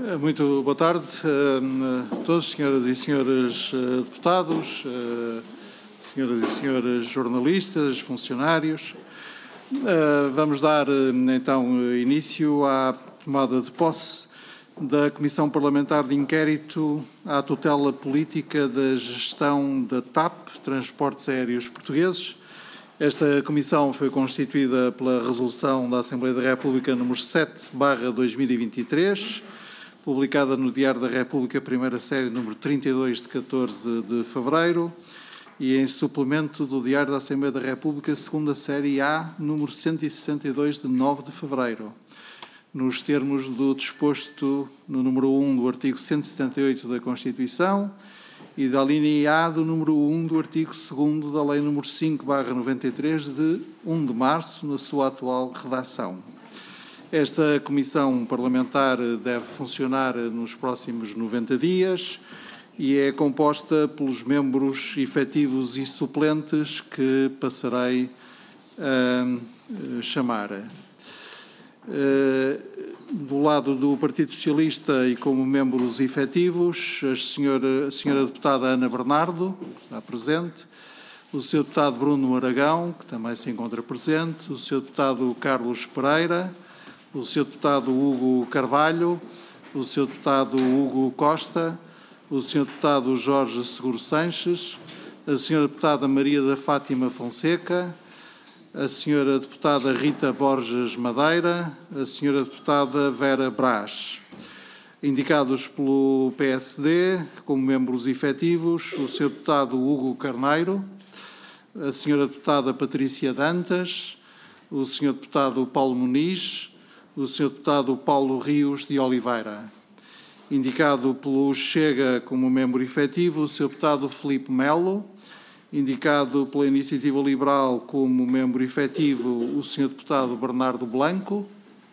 Muito boa tarde a todos, senhoras e senhores deputados, senhoras e senhores jornalistas, funcionários. Vamos dar então início à tomada de posse da Comissão Parlamentar de Inquérito à tutela política da gestão da TAP, Transportes Aéreos Portugueses. Esta comissão foi constituída pela Resolução da Assembleia da República número 7/2023, publicada no Diário da República, primeira série, número 32, de 14 de fevereiro, e em suplemento do Diário da Assembleia da República, segunda série A, número 162, de 9 de fevereiro, nos termos do disposto no número 1 do artigo 178 da Constituição e da linha A do número 1 do artigo 2º da Lei número 5/93, de 1 de março, na sua atual redação. Esta comissão parlamentar deve funcionar nos próximos 90 dias e é composta pelos membros efetivos e suplentes que passarei a chamar. Do lado do Partido Socialista e como membros efetivos, a senhora deputada Ana Bernardo, que está presente, o Sr. deputado Bruno Aragão, que também se encontra presente, o Sr. deputado Carlos Pereira, o Sr. deputado Hugo Carvalho, o Sr. deputado Hugo Costa, o Sr. deputado Jorge Seguro Sanches, a Sra. Deputada Maria da Fátima Fonseca, a Sra. Deputada Rita Borges Madeira, a Sra. Deputada Vera Brás. Indicados pelo PSD como membros efetivos, o Sr. deputado Hugo Carneiro, a Sra. Deputada Patrícia Dantas, o Sr. deputado Paulo Muniz, o Sr. deputado Paulo Rios de Oliveira. Indicado pelo Chega como membro efetivo, o Sr. deputado Filipe Melo. Indicado pela Iniciativa Liberal como membro efetivo, o Sr. deputado Bernardo Blanco,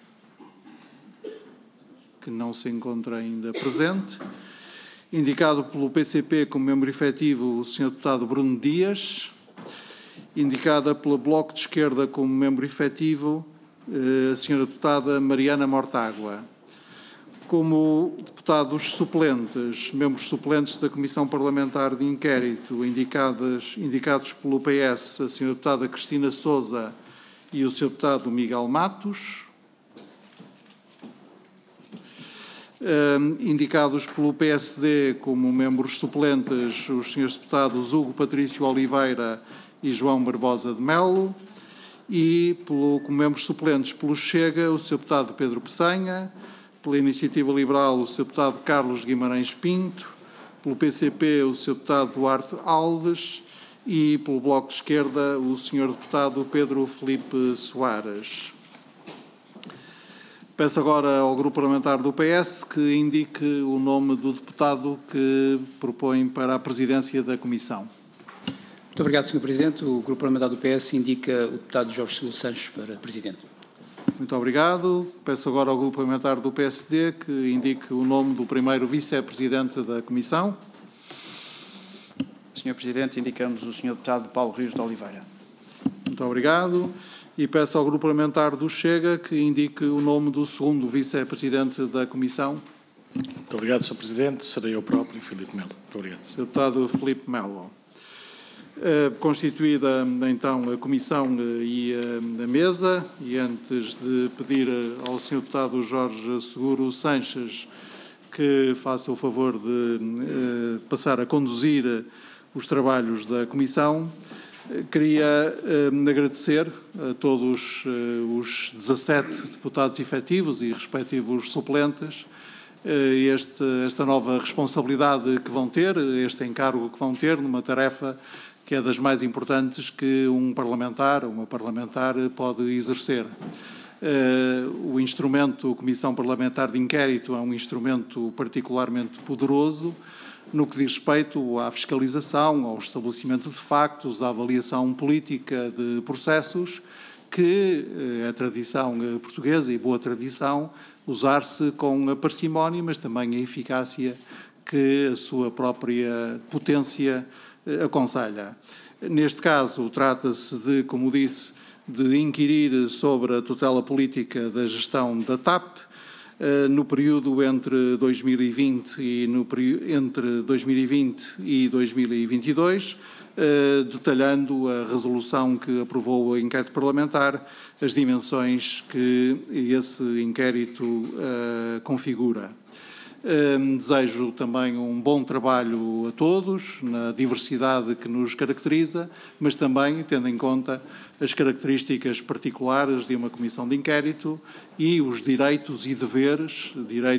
que não se encontra ainda presente. Indicado pelo PCP como membro efetivo, o Sr. deputado Bruno Dias. Indicada pelo Bloco de Esquerda como membro efetivo, a Sra. Deputada Mariana Mortágua. Como deputados suplentes, membros suplentes da Comissão Parlamentar de Inquérito, indicados pelo PS, a Sra. Deputada Cristina Sousa e o Sr. deputado Miguel Matos. Indicados pelo PSD como membros suplentes, os Srs. deputados Hugo Patrício Oliveira e João Barbosa de Melo. E como membros suplentes pelo Chega, o Sr. deputado Pedro Peçanha. Pela Iniciativa Liberal, o Sr. deputado Carlos Guimarães Pinto, pelo PCP, o Sr. deputado Duarte Alves e pelo Bloco de Esquerda, o Sr. deputado Pedro Filipe Soares. Peço agora ao Grupo Parlamentar do PS que indique o nome do deputado que propõe para a presidência da Comissão. Muito obrigado, Sr. Presidente. O Grupo Parlamentar do PS indica o deputado Jorge Seguro Sanches para presidente. Muito obrigado. Peço agora ao Grupo Parlamentar do PSD que indique o nome do primeiro vice-presidente da Comissão. Sr. Presidente, indicamos o Sr. deputado Paulo Rios de Oliveira. Muito obrigado. E peço ao Grupo Parlamentar do Chega que indique o nome do segundo vice-presidente da Comissão. Muito obrigado, Sr. Presidente. Serei eu próprio, Filipe Melo. Muito obrigado. Sr. deputado Filipe Melo. Constituída então a Comissão e a Mesa, e antes de pedir ao Sr. deputado Jorge Seguro Sanches que faça o favor de passar a conduzir os trabalhos da Comissão, queria agradecer a todos os 17 deputados efetivos e respectivos suplentes esta nova responsabilidade que vão ter, este encargo que vão ter numa tarefa que é das mais importantes que um parlamentar ou uma parlamentar pode exercer. O instrumento Comissão Parlamentar de Inquérito é um instrumento particularmente poderoso no que diz respeito à fiscalização, ao estabelecimento de factos, à avaliação política de processos, que é a tradição portuguesa e boa tradição usar-se com a parcimónia, mas também a eficácia que a sua própria potência aconselha. Neste caso, trata-se de, como disse, de inquirir sobre a tutela política da gestão da TAP, no período entre 2020 e 2022, detalhando a resolução que aprovou o inquérito parlamentar, as dimensões que esse inquérito configura. Desejo também um bom trabalho a todos, na diversidade que nos caracteriza, mas também tendo em conta as características particulares de uma comissão de inquérito e os direitos e deveres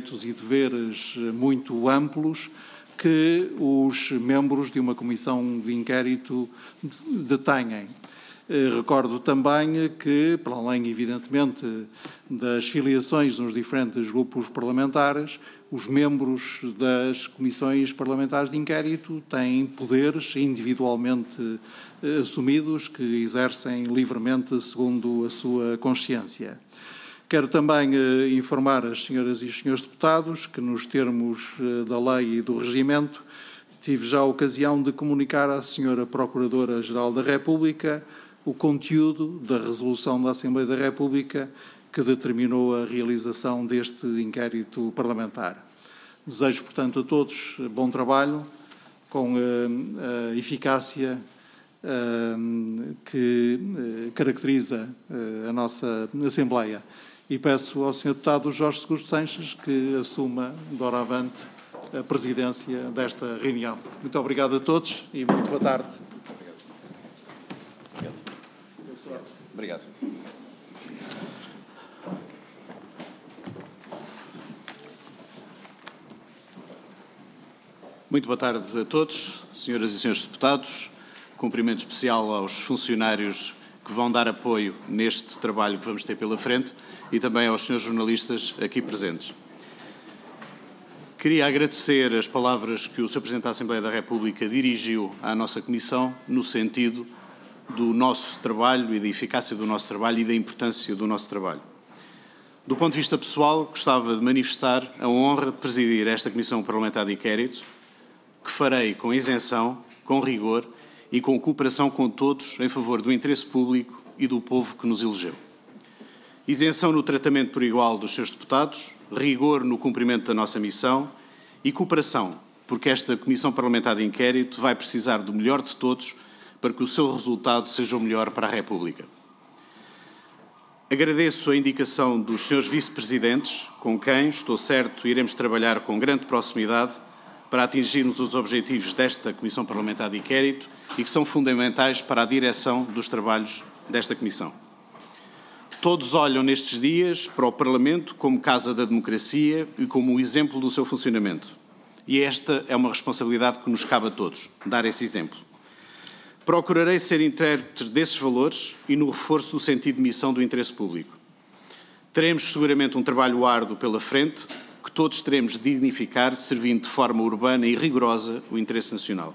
muito amplos que os membros de uma comissão de inquérito detêm. Recordo também que, para além, evidentemente, das filiações nos diferentes grupos parlamentares, os membros das comissões parlamentares de inquérito têm poderes individualmente assumidos que exercem livremente segundo a sua consciência. Quero também informar as senhoras e os senhores deputados que, nos termos da lei e do regimento, tive já a ocasião de comunicar à senhora Procuradora-Geral da República o conteúdo da resolução da Assembleia da República que determinou a realização deste inquérito parlamentar. Desejo, portanto, a todos bom trabalho, com a eficácia que caracteriza a nossa Assembleia. E peço ao Sr. Deputado Jorge Seguro Sanches que assuma, doravante, a presidência desta reunião. Muito obrigado a todos e muito boa tarde. Obrigado. Muito boa tarde a todos, senhoras e senhores deputados. Cumprimento especial aos funcionários que vão dar apoio neste trabalho que vamos ter pela frente e também aos senhores jornalistas aqui presentes. Queria agradecer as palavras que o Sr. Presidente da Assembleia da República dirigiu à nossa Comissão no sentido do nosso trabalho e da eficácia do nosso trabalho e da importância do nosso trabalho. Do ponto de vista pessoal, gostava de manifestar a honra de presidir esta Comissão Parlamentar de Inquérito, que farei com isenção, com rigor e com cooperação com todos em favor do interesse público e do povo que nos elegeu. Isenção no tratamento por igual dos seus deputados, rigor no cumprimento da nossa missão e cooperação, porque esta Comissão Parlamentar de Inquérito vai precisar do melhor de todos para que o seu resultado seja o melhor para a República. Agradeço a indicação dos senhores vice-presidentes, com quem, estou certo, iremos trabalhar com grande proximidade para atingirmos os objetivos desta Comissão Parlamentar de Inquérito e que são fundamentais para a direção dos trabalhos desta Comissão. Todos olham nestes dias para o Parlamento como casa da democracia e como um exemplo do seu funcionamento. E esta é uma responsabilidade que nos cabe a todos, dar esse exemplo. Procurarei ser intérprete desses valores e no reforço do sentido de missão do interesse público. Teremos seguramente um trabalho árduo pela frente, que todos teremos de dignificar, servindo de forma urbana e rigorosa o interesse nacional.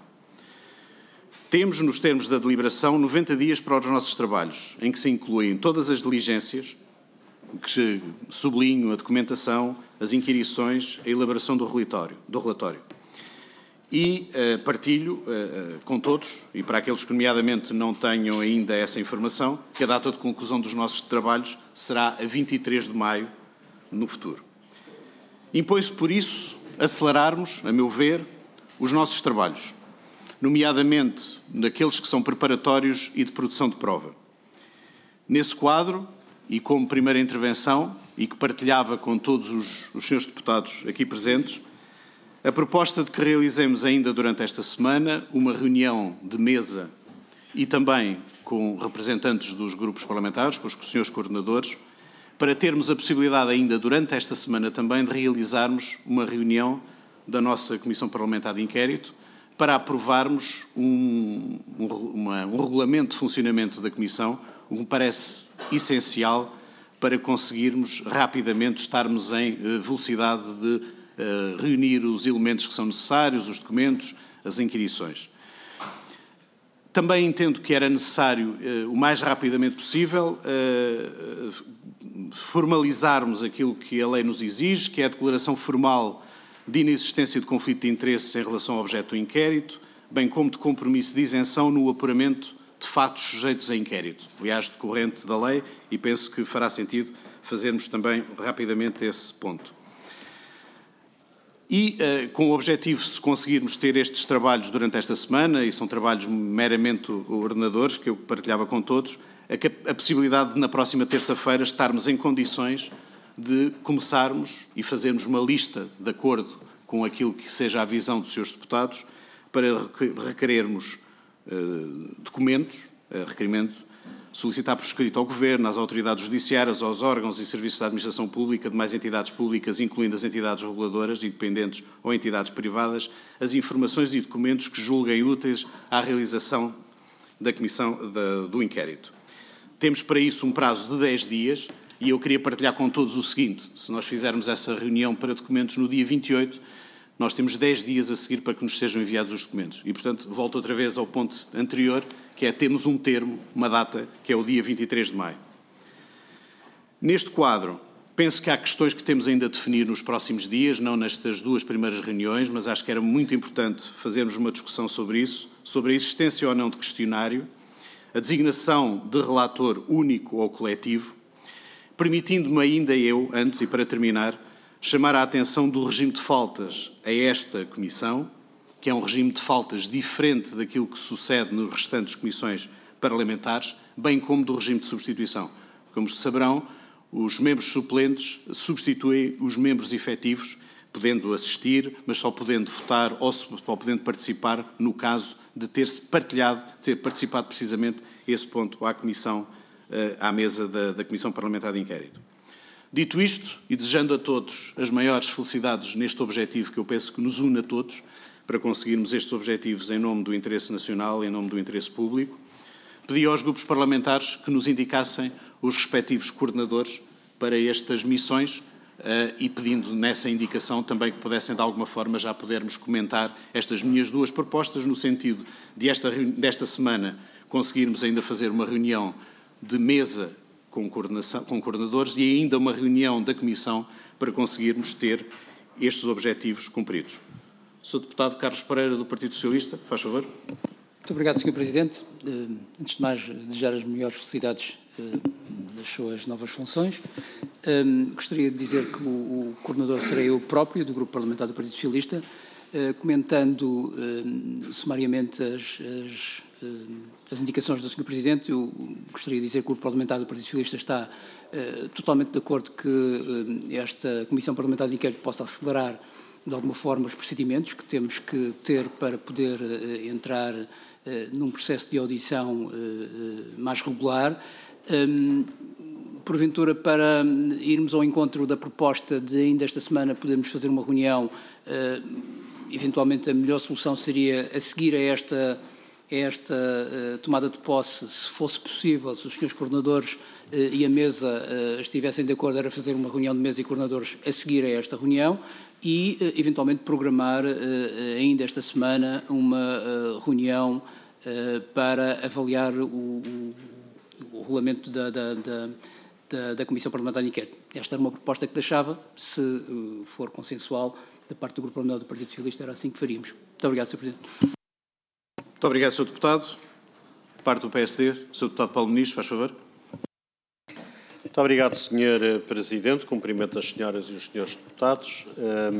Temos, nos termos da deliberação, 90 dias para os nossos trabalhos, em que se incluem todas as diligências, que sublinho a documentação, as inquirições, a elaboração do relatório. E partilho com todos, e para aqueles que nomeadamente não tenham ainda essa informação, que a data de conclusão dos nossos trabalhos será a 23 de maio no futuro. Impõe-se, por isso, acelerarmos, a meu ver, os nossos trabalhos, nomeadamente naqueles que são preparatórios e de produção de prova. Nesse quadro, e como primeira intervenção, e que partilhava com todos os senhores deputados aqui presentes, a proposta de que realizemos ainda durante esta semana uma reunião de mesa e também com representantes dos grupos parlamentares, com os senhores coordenadores, para termos a possibilidade ainda durante esta semana também de realizarmos uma reunião da nossa Comissão Parlamentar de Inquérito para aprovarmos um regulamento de funcionamento da Comissão, o que me parece essencial para conseguirmos rapidamente estarmos em velocidade de reunir os elementos que são necessários, os documentos, as inquirições. Também entendo que era necessário, o mais rapidamente possível, formalizarmos aquilo que a lei nos exige, que é a declaração formal de inexistência de conflito de interesses em relação ao objeto do inquérito, bem como de compromisso de isenção no apuramento de fatos sujeitos a inquérito, aliás, decorrente da lei, e penso que fará sentido fazermos também rapidamente esse ponto. E com o objetivo, se conseguirmos ter estes trabalhos durante esta semana, e são trabalhos meramente ordenadores, que eu partilhava com todos, a possibilidade de, na próxima terça-feira, estarmos em condições de começarmos e fazermos uma lista de acordo com aquilo que seja a visão dos seus deputados, para requerermos documentos, requerimento, solicitar por escrito ao Governo, às autoridades judiciárias, aos órgãos e serviços da administração pública, demais entidades públicas, incluindo as entidades reguladoras, independentes ou entidades privadas, as informações e documentos que julguem úteis à realização da comissão do inquérito. Temos para isso um prazo de 10 dias e eu queria partilhar com todos o seguinte: se nós fizermos essa reunião para documentos no dia 28, nós temos 10 dias a seguir para que nos sejam enviados os documentos. E, portanto, volto outra vez ao ponto anterior, que é temos um termo, uma data, que é o dia 23 de maio. Neste quadro, penso que há questões que temos ainda a definir nos próximos dias, não nestas duas primeiras reuniões, mas acho que era muito importante fazermos uma discussão sobre isso, sobre a existência ou não de questionário, a designação de relator único ou coletivo, permitindo-me ainda eu, antes e para terminar, chamar a atenção do regime de faltas a esta comissão, que é um regime de faltas diferente daquilo que sucede nas restantes comissões parlamentares, bem como do regime de substituição. Como saberão, os membros suplentes substituem os membros efetivos, podendo assistir, mas só podendo votar ou só podendo participar no caso de ter-se partilhado, ter participado precisamente esse ponto à comissão, à mesa da Comissão Parlamentar de Inquérito. Dito isto, e desejando a todos as maiores felicidades neste objetivo que eu penso que nos une a todos, para conseguirmos estes objetivos em nome do interesse nacional, em nome do interesse público, pedi aos grupos parlamentares que nos indicassem os respectivos coordenadores para estas missões e pedindo nessa indicação também que pudessem de alguma forma já podermos comentar estas minhas duas propostas, no sentido de desta semana conseguirmos ainda fazer uma reunião de mesa com coordenadores e ainda uma reunião da Comissão para conseguirmos ter estes objetivos cumpridos. Sr. Deputado Carlos Pereira, do Partido Socialista, faz favor. Muito obrigado, Sr. Presidente. Antes de mais, desejar as melhores felicidades das suas novas funções. Gostaria de dizer que o coordenador serei eu próprio, do Grupo Parlamentar do Partido Socialista, comentando sumariamente as indicações do Sr. Presidente. Eu gostaria de dizer que o Grupo Parlamentar do Partido Socialista está totalmente de acordo que esta Comissão Parlamentar de Inquérito possa acelerar de alguma forma os procedimentos que temos que ter para poder entrar num processo de audição mais regular. Porventura, para irmos ao encontro da proposta de ainda esta semana podermos fazer uma reunião, eventualmente a melhor solução seria a seguir a esta tomada de posse, se fosse possível, se os senhores coordenadores e a mesa estivessem de acordo, era fazer uma reunião de mesa e coordenadores a seguir a esta reunião e, eventualmente, programar ainda esta semana uma reunião para avaliar o regulamento da Comissão Parlamentar de Inquérito. Esta era uma proposta que deixava, se for consensual, da parte do Grupo Parlamentar do Partido Socialista, era assim que faríamos. Muito obrigado, Sr. Presidente. Muito obrigado, Sr. Deputado. Parte do PSD, Sr. Deputado Paulo Muniz, faz favor. Muito obrigado, Sr. Presidente. Cumprimento as senhoras e os senhores deputados.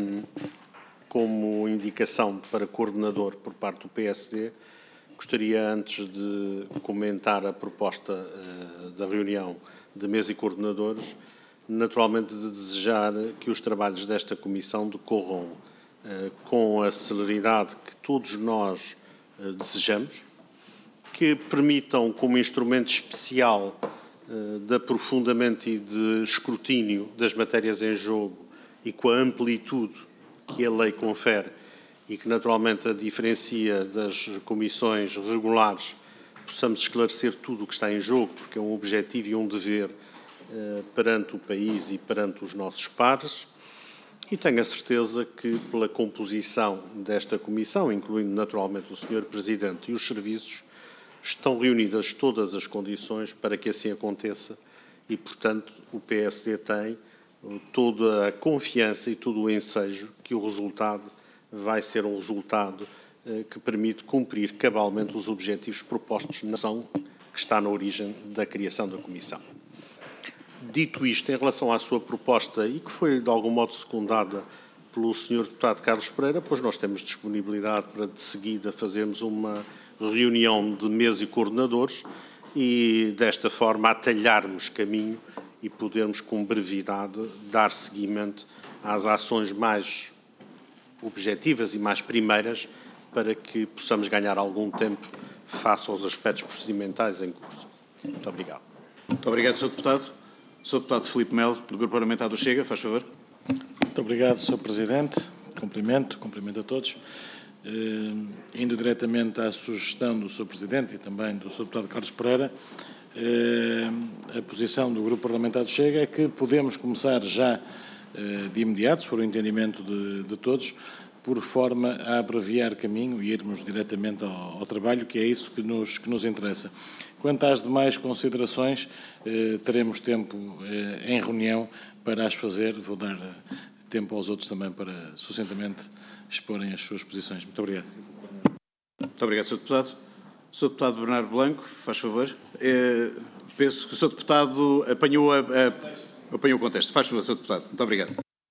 Como indicação para coordenador por parte do PSD, gostaria, antes de comentar a proposta da reunião de mesa e coordenadores, naturalmente de desejar que os trabalhos desta comissão decorram com a celeridade que todos nós desejamos, que permitam, como instrumento especial de aprofundamento e de escrutínio das matérias em jogo e com a amplitude que a lei confere e que naturalmente a diferencia das comissões regulares, possamos esclarecer tudo o que está em jogo, porque é um objetivo e um dever perante o país e perante os nossos pares. E tenho a certeza que, pela composição desta comissão, incluindo naturalmente o Sr. Presidente e os serviços, estão reunidas todas as condições para que assim aconteça e, portanto, o PSD tem toda a confiança e todo o ensejo que o resultado vai ser um resultado que permite cumprir cabalmente os objetivos propostos na ação que está na origem da criação da Comissão. Dito isto, em relação à sua proposta, e que foi de algum modo secundada pelo Sr. Deputado Carlos Pereira, pois nós temos disponibilidade para, de seguida, fazermos uma reunião de mesa e coordenadores e, desta forma, atalharmos caminho e podermos, com brevidade, dar seguimento às ações mais objetivas e mais primeiras para que possamos ganhar algum tempo face aos aspectos procedimentais em curso. Muito obrigado. Muito obrigado, Sr. Deputado. Sr. Deputado Filipe Melo, do Grupo Parlamentar do Chega, faz favor. Muito obrigado, Sr. Presidente. Cumprimento a todos. Indo diretamente à sugestão do Sr. Presidente e também do Sr. Deputado Carlos Pereira, a posição do Grupo Parlamentar do Chega é que podemos começar já de imediato, se for o entendimento de todos, por forma a abreviar caminho e irmos diretamente ao trabalho, que é isso que nos interessa. Quanto às demais considerações, teremos tempo em reunião para as fazer. Vou dar tempo aos outros também para sucintamente exporem as suas posições. Muito obrigado. Muito obrigado, Sr. Deputado. Sr. Deputado Bernardo Blanco, faz favor. Penso que o Sr. Deputado apanhou o contexto. Faz favor, Sr. Deputado. Muito obrigado.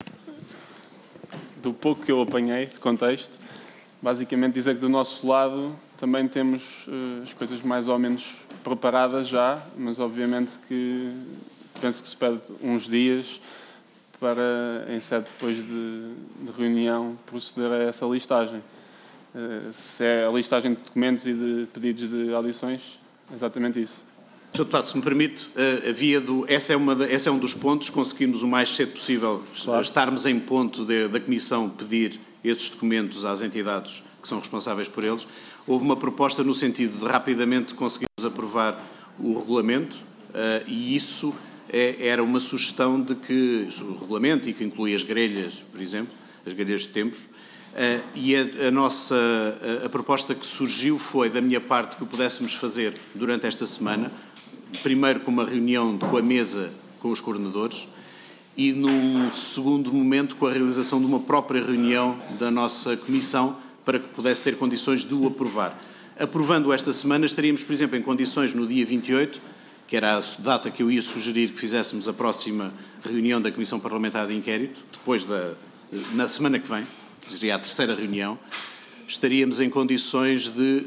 Do pouco que eu apanhei de contexto, basicamente dizer que do nosso lado também temos as coisas mais ou menos preparadas já, mas obviamente que penso que se pede uns dias para, em sede depois de reunião, proceder a essa listagem. Se é a listagem de documentos e de pedidos de audições, é exatamente isso. Sr. Deputado, se me permite, esse é um dos pontos, conseguimos o mais cedo possível estarmos em ponto da Comissão pedir esses documentos às entidades que são responsáveis por eles. Houve uma proposta no sentido de rapidamente conseguirmos aprovar o regulamento e isso era uma sugestão de que o regulamento, e que inclui as grelhas, por exemplo, as grelhas de tempos, e a proposta que surgiu foi, da minha parte, que o pudéssemos fazer durante esta semana, primeiro com uma reunião com a mesa com os coordenadores e, num segundo momento, com a realização de uma própria reunião da nossa Comissão para que pudesse ter condições de o aprovar. Aprovando esta semana, estaríamos, por exemplo, em condições no dia 28, que era a data que eu ia sugerir que fizéssemos a próxima reunião da Comissão Parlamentar de Inquérito, na semana que vem, que seria a terceira reunião, estaríamos em condições de,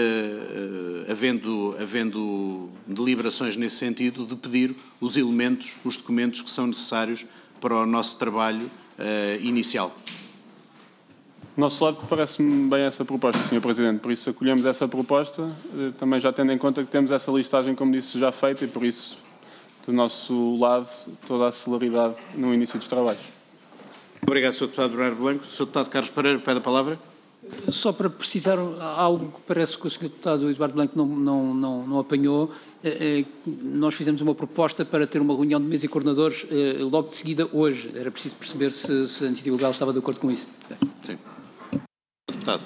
havendo deliberações nesse sentido, de pedir os elementos, os documentos que são necessários para o nosso trabalho inicial. Do nosso lado, parece-me bem essa proposta, Sr. Presidente, por isso acolhemos essa proposta, também já tendo em conta que temos essa listagem, como disse, já feita e por isso, do nosso lado, toda a celeridade no início dos trabalhos. Obrigado, Sr. Deputado Bernardo Blanco. Sr. Deputado Carlos Pereira, pede a palavra. Só para precisar algo que parece que o Sr. Deputado Eduardo Blanco não apanhou, nós fizemos uma proposta para ter uma reunião de mesa e coordenadores logo de seguida hoje. Era preciso perceber se a iniciativa legal estava de acordo com isso. Sim. Deputado.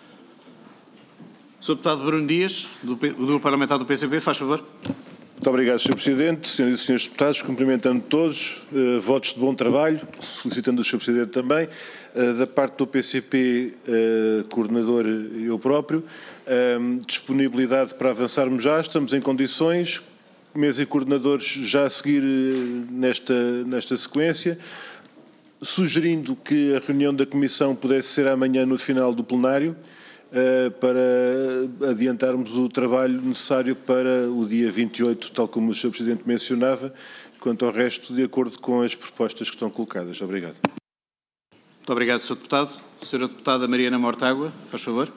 Sr. Deputado Bruno Dias, do Parlamentar do PCP, faz favor. Muito obrigado, Sr. Presidente, Senhoras e Senhores Deputados, cumprimentando todos, votos de bom trabalho, solicitando o Sr. Presidente também, da parte do PCP, coordenador e eu próprio, disponibilidade para avançarmos já, estamos em condições, mesa e coordenadores já a seguir nesta sequência, sugerindo que a reunião da Comissão pudesse ser amanhã no final do plenário, para adiantarmos o trabalho necessário para o dia 28, tal como o Sr. Presidente mencionava, quanto ao resto, de acordo com as propostas que estão colocadas. Obrigado. Muito obrigado, Sr. Deputado. Sra. Deputada Mariana Mortágua, faz favor.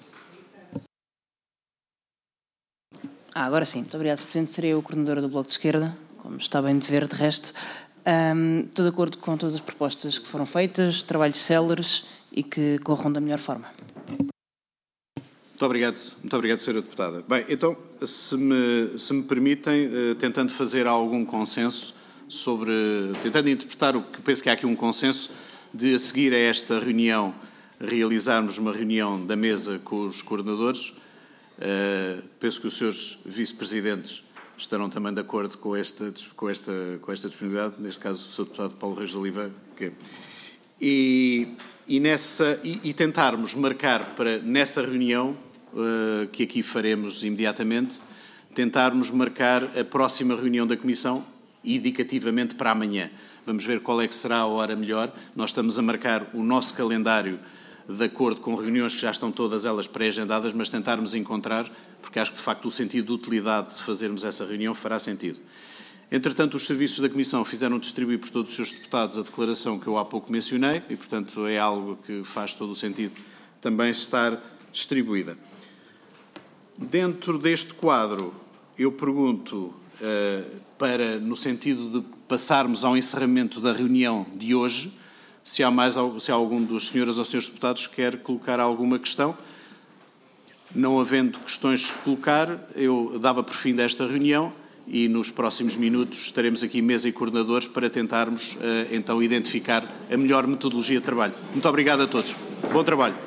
Agora sim. Muito obrigado, Sr. Presidente. Serei eu coordenadora do Bloco de Esquerda, como está bem de ver, de resto. Estou de acordo com todas as propostas que foram feitas, trabalhos céleres e que corram da melhor forma. Muito obrigado, Sra. Deputada. Bem, então, se me permitem, tentando fazer algum consenso tentando interpretar o que penso que há aqui um consenso, de a seguir a esta reunião, realizarmos uma reunião da mesa com os coordenadores. Penso que os senhores vice-presidentes estarão também de acordo com esta disponibilidade, neste caso o Sr. Deputado Paulo Reis de Oliveira. E tentarmos marcar para, nessa reunião, que aqui faremos imediatamente, tentarmos marcar a próxima reunião da Comissão indicativamente para amanhã. Vamos ver qual é que será a hora melhor. Nós estamos a marcar o nosso calendário de acordo com reuniões que já estão todas elas pré-agendadas, mas tentarmos encontrar, porque acho que de facto o sentido de utilidade de fazermos essa reunião fará sentido. Entretanto, os serviços da Comissão fizeram distribuir por todos os seus deputados a declaração que eu há pouco mencionei e, portanto, é algo que faz todo o sentido também estar distribuída. Dentro deste quadro, eu pergunto, no sentido de passarmos ao encerramento da reunião de hoje, se há algum dos senhoras ou senhores deputados que quer colocar alguma questão. Não havendo questões a colocar, eu dava por fim desta reunião e nos próximos minutos estaremos aqui mesa e coordenadores para tentarmos então identificar a melhor metodologia de trabalho. Muito obrigado a todos. Bom trabalho.